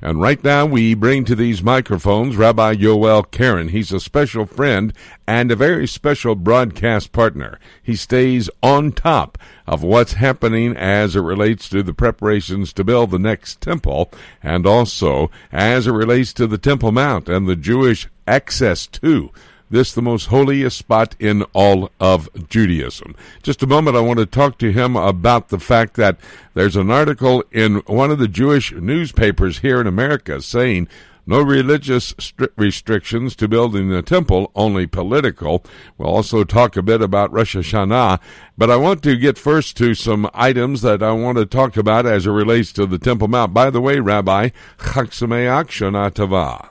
And right now we bring to these microphones Rabbi Yoel Karen. He's a special friend and a very special broadcast partner. He stays on top of what's happening as it relates to the preparations to build the next temple, and also as it relates to the Temple Mount and the Jewish access to this, the most holiest spot in all of Judaism. Just a moment, I want to talk to him about the fact that there's an article in one of the Jewish newspapers here in America saying no religious restrictions to building the temple, only political. We'll also talk a bit about Rosh Hashanah, but I want to get first to some items that I want to talk about as it relates to the Temple Mount. By the way, Rabbi, Chag Sameach, Shana Tova.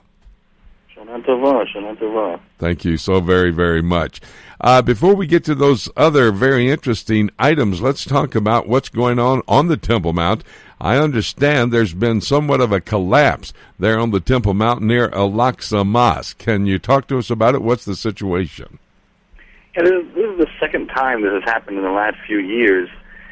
Shana Tova, Shana Tova. Thank you so very, very much. Before we get to those other very interesting items, let's talk about what's going on the Temple Mount. I understand there's been somewhat of a collapse there on the Temple Mount near Al-Aqsa Mosque. Can you talk to us about it? What's the situation? Yeah, this is the second time this has happened in the last few years,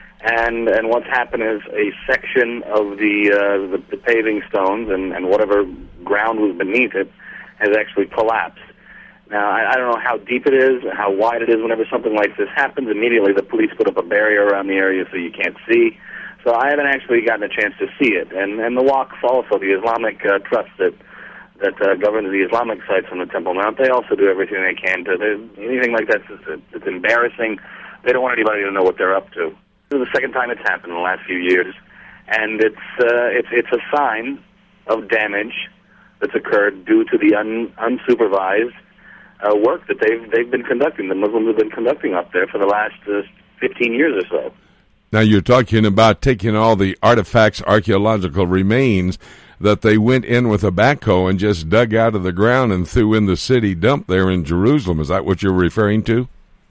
and what's happened is a section of the paving stones and whatever ground was beneath it has actually collapsed. Now, I don't know how deep it is, how wide it is. Whenever something like this happens, immediately the police put up a barrier around the area so you can't see. So I haven't actually gotten a chance to see it. And the Waqf, also the Islamic trust that governs the Islamic sites on the Temple Mount, they also do everything they can to. Anything like that, it's embarrassing. They don't want anybody to know what they're up to. This is the second time it's happened in the last few years, and it's a sign of damage that's occurred due to the unsupervised work that they've been conducting. The Muslims have been conducting up there for the last 15 years or so. Now, you're talking about taking all the artifacts, archaeological remains that they went in with a backhoe and just dug out of the ground and threw in the city dump there in Jerusalem. Is that what you're referring to?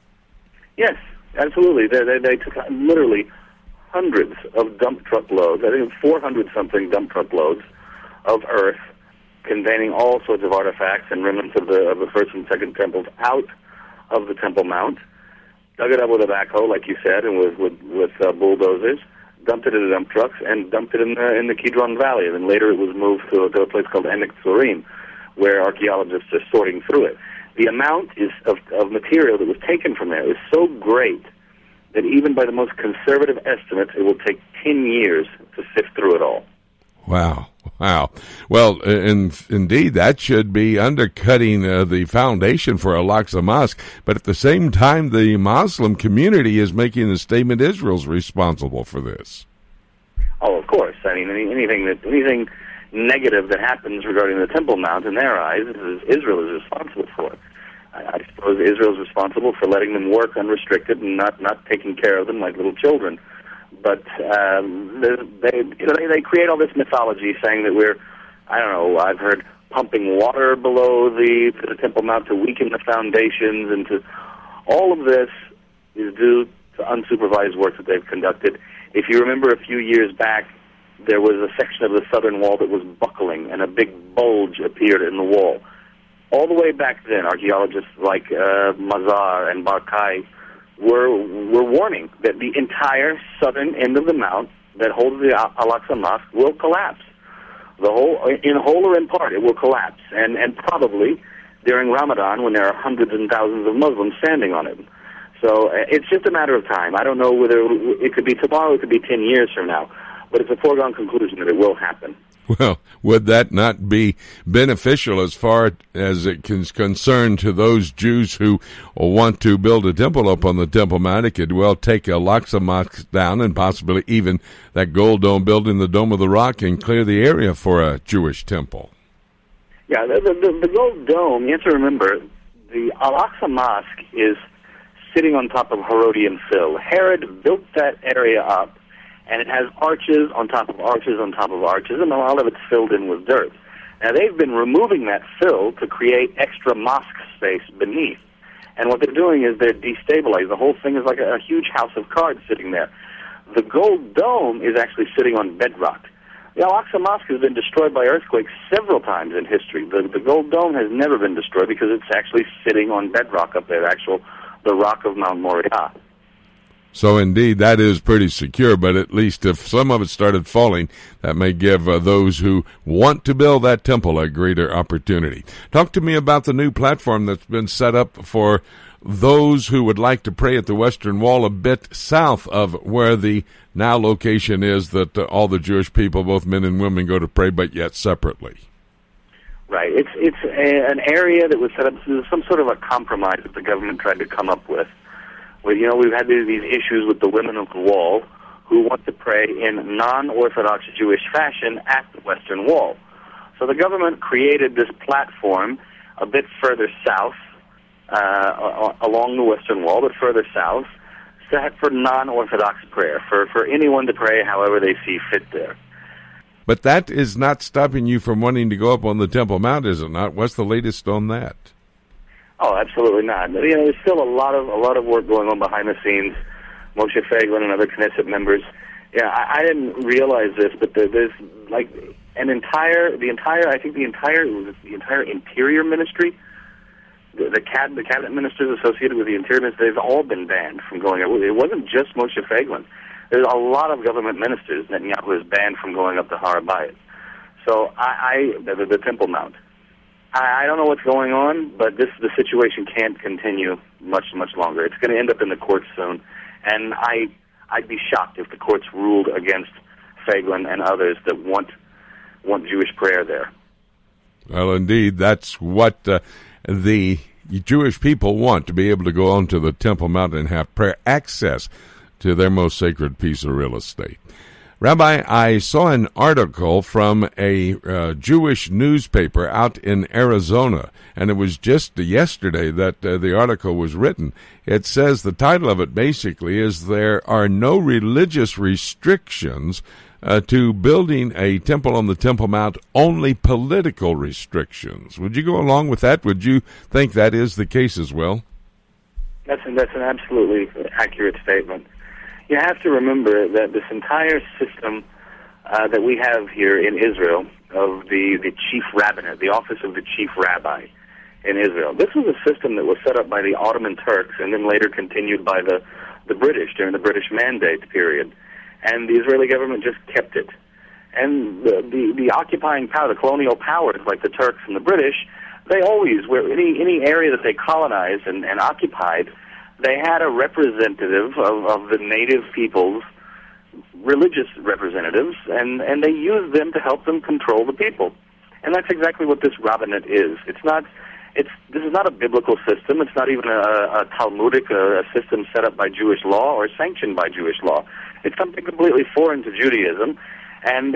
Yes, absolutely. They took literally hundreds of dump truck loads, I think 400-something dump truck loads of earth containing all sorts of artifacts and remnants of the first and second temples out of the Temple Mount, dug it up with a backhoe, like you said, and with bulldozers, dumped it in the dump trucks, and dumped it in the Kidron Valley. And then later it was moved to a place called Emek Tzurim, where archaeologists are sorting through it. The amount of material that was taken from there is so great that even by the most conservative estimates, it will take 10 years to sift through it all. Wow. Well, indeed, that should be undercutting the foundation for Al-Aqsa Mosque. But at the same time, the Muslim community is making the statement Israel's responsible for this. Oh, of course. I mean, anything negative that happens regarding the Temple Mount, in their eyes, Israel is responsible for it. I suppose Israel is responsible for letting them work unrestricted and not taking care of them like little children. But they create all this mythology saying that I've heard pumping water below the Temple Mount to weaken the foundations, and to all of this is due to unsupervised work that they've conducted. If you remember a few years back, there was a section of the southern wall that was buckling, and a big bulge appeared in the wall. All the way back then, archaeologists like Mazar and Barkai were warning that the entire southern end of the mount that holds the Al-Aqsa Mosque will collapse. In whole or in part, it will collapse, and probably during Ramadan when there are hundreds and thousands of Muslims standing on it. So it's just a matter of time. I don't know whether it could be tomorrow, it could be 10 years from now, but it's a foregone conclusion that it will happen. Well, would that not be beneficial as far as it is concerned to those Jews who want to build a temple up on the Temple Mount? It could well take Al-Aqsa Mosque down and possibly even that Gold Dome building, the Dome of the Rock, and clear the area for a Jewish temple. Yeah, the Gold Dome, you have to remember, the Al-Aqsa Mosque is sitting on top of Herodian Fill. Herod built that area up, and it has arches on top of arches on top of arches, and a lot of it's filled in with dirt. Now, they've been removing that fill to create extra mosque space beneath. And what they're doing is they're destabilizing. The whole thing is like a huge house of cards sitting there. The Gold Dome is actually sitting on bedrock. The Al-Aqsa Mosque has been destroyed by earthquakes several times in history. The Gold Dome has never been destroyed because it's actually sitting on bedrock up there, the rock of Mount Moriah. So indeed, that is pretty secure, but at least if some of it started falling, that may give those who want to build that temple a greater opportunity. Talk to me about the new platform that's been set up for those who would like to pray at the Western Wall, a bit south of where the now location is that all the Jewish people, both men and women, go to pray, but yet separately. Right. It's an area that was set up as some sort of a compromise that the government tried to come up with. Well, we've had these issues with the women of the Wall who want to pray in non-Orthodox Jewish fashion at the Western Wall. So the government created this platform a bit further south, along the Western Wall, but further south, set for non-Orthodox prayer, for anyone to pray however they see fit there. But that is not stopping you from wanting to go up on the Temple Mount, is it not? What's the latest on that? Oh, absolutely not. There's still a lot of work going on behind the scenes. Moshe Feiglin and other Knesset members. Yeah, I didn't realize this, but there's like the entire Interior Ministry, the cabinet ministers associated with the Interior Ministry, they've all been banned from going up. It wasn't just Moshe Feiglin. There's a lot of government ministers Netanyahu is banned from going up to Har HaBayit. So the Temple Mount. I don't know what's going on, but the situation can't continue much longer. It's going to end up in the courts soon, and I'd be shocked if the courts ruled against Feiglin and others that want Jewish prayer there. Well, indeed, that's what the Jewish people want, to be able to go onto the Temple Mount and have prayer access to their most sacred piece of real estate. Rabbi, I saw an article from a Jewish newspaper out in Arizona, and it was just yesterday that the article was written. It says the title of it basically is "There are no religious restrictions to building a temple on the Temple Mount, only political restrictions." Would you go along with that? Would you think that is the case as well? That's an absolutely accurate statement. You have to remember that this entire system that we have here in Israel of the chief rabbinate, the office of the chief rabbi in Israel, this was a system that was set up by the Ottoman Turks and then later continued by the British during the British Mandate period. And the Israeli government just kept it. And the occupying power, the colonial powers like the Turks and the British, they always, where any area that they colonized and occupied, they had a representative of the native peoples, religious representatives, and they used them to help them control the people. And that's exactly what this rabbinate is. This is not a biblical system. It's not even a Talmudic a system set up by Jewish law or sanctioned by Jewish law. It's something completely foreign to Judaism, and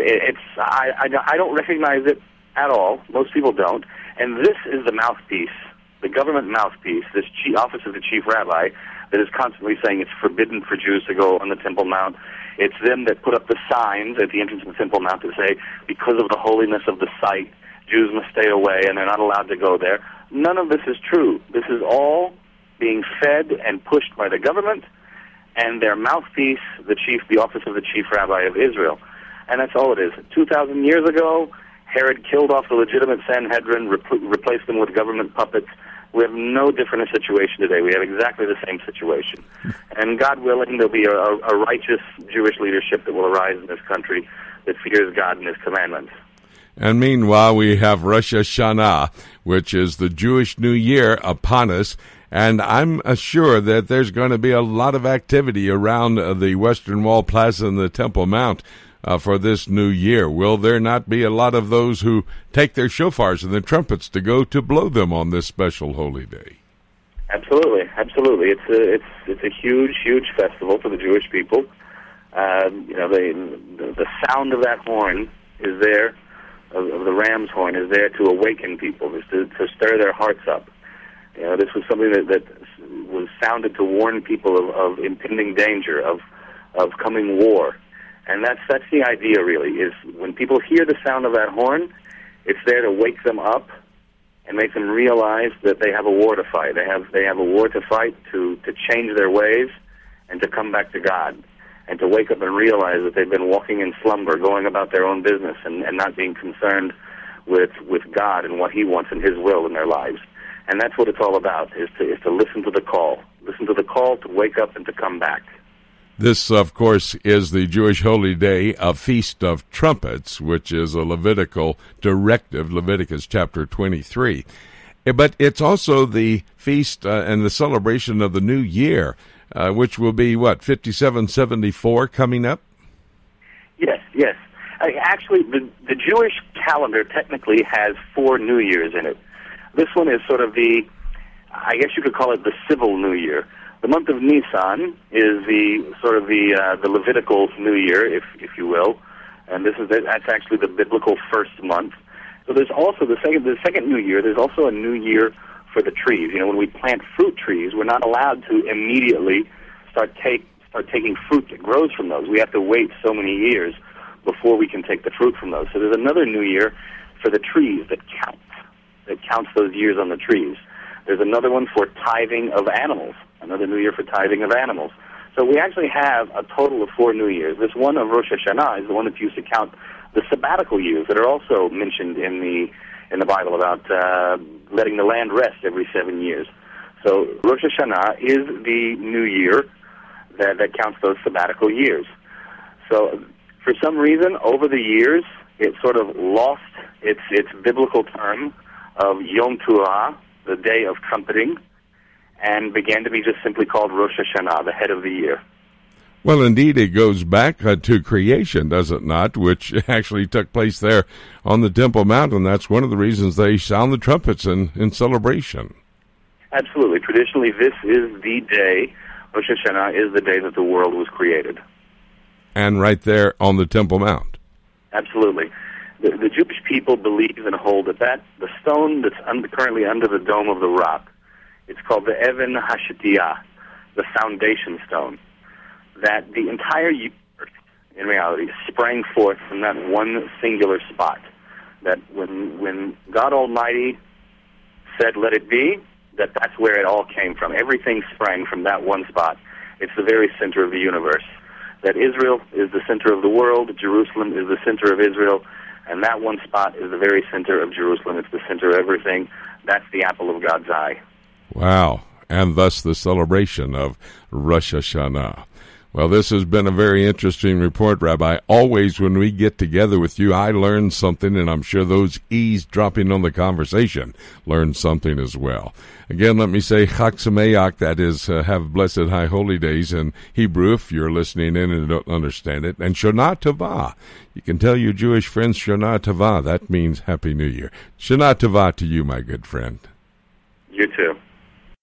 I don't recognize it at all. Most people don't. And this is the mouthpiece, the government mouthpiece, this office of the chief rabbi, that is constantly saying it's forbidden for Jews to go on the Temple Mount. It's them that put up the signs at the entrance of the Temple Mount that say, because of the holiness of the site, Jews must stay away and they're not allowed to go there. None of this is true. This is all being fed and pushed by the government and their mouthpiece, the office of the chief rabbi of Israel. And that's all it is. 2,000 years ago, Herod killed off the legitimate Sanhedrin, replaced them with government puppets. We have no different a situation today. We have exactly the same situation. And God willing, there'll be a righteous Jewish leadership that will arise in this country that fears God and His commandments. And meanwhile, we have Rosh Hashanah, which is the Jewish New Year upon us. And I'm sure that there's going to be a lot of activity around the Western Wall Plaza and the Temple Mount for this new year. Will there not be a lot of those who take their shofars and their trumpets to go to blow them on this special holy day? Absolutely, absolutely. It's a huge festival for the Jewish people. The sound of that horn is there, of the ram's horn is there to awaken people, to stir their hearts up. This was something that was sounded to warn people of impending danger, of coming war. And that's the idea, really, is when people hear the sound of that horn, it's there to wake them up and make them realize that they have a war to fight. They have a war to fight to change their ways and to come back to God, and to wake up and realize that they've been walking in slumber, going about their own business and not being concerned with God and what He wants and His will in their lives. And that's what it's all about, is to listen to the call to wake up and to come back. This, of course, is the Jewish holy day of Feast of Trumpets, which is a Levitical directive, Leviticus chapter 23. But it's also the feast and the celebration of the new year, which will be, 5774 coming up? Yes. Actually, the Jewish calendar technically has 4 New Years in it. This one is sort of I guess you could call it the civil New Year. The month of Nisan is the Levitical New Year, if you will, and that's actually the biblical first month. So there's also the second New Year. There's also a New Year for the trees. You know, when we plant fruit trees, we're not allowed to immediately start taking fruit that grows from those. We have to wait so many years before we can take the fruit from those. So there's another New Year for the trees that counts those years on the trees. There's another one for tithing of animals, another New Year for tithing of animals. So we actually have a total of 4 New Years. This one of Rosh Hashanah is the one that's used to count the sabbatical years that are also mentioned in the Bible about letting the land rest every 7 years. So Rosh Hashanah is the New Year that counts those sabbatical years. So for some reason, over the years, it sort of lost its biblical term of Yom Teruah, the day of trumpeting, and began to be just simply called Rosh Hashanah, the head of the year. Well, indeed, it goes back to creation, does it not, which actually took place there on the Temple Mount, and that's one of the reasons they sound the trumpets in celebration. Absolutely. Traditionally, this is the day, Rosh Hashanah is the day that the world was created. And right there on the Temple Mount. Absolutely. The Jewish people believe and hold that the stone that's currently under the Dome of the Rock, it's called the Even HaShetiyah, the foundation stone, that the entire universe, in reality, sprang forth from that one singular spot. That when God Almighty said, let it be, that's where it all came from. Everything sprang from that one spot. It's the very center of the universe. That Israel is the center of the world, Jerusalem is the center of Israel, and that one spot is the very center of Jerusalem. It's the center of everything. That's the apple of God's eye. Wow. And thus the celebration of Rosh Hashanah. Well, this has been a very interesting report, Rabbi. Always when we get together with you, I learn something, and I'm sure those eavesdropping on the conversation learn something as well. Again, let me say Chag Sameach, that is, have blessed high holy days in Hebrew, if you're listening in and don't understand it, and Shana Tova. You can tell your Jewish friends Shana Tova. That means Happy New Year. Shana Tova to you, my good friend. You too.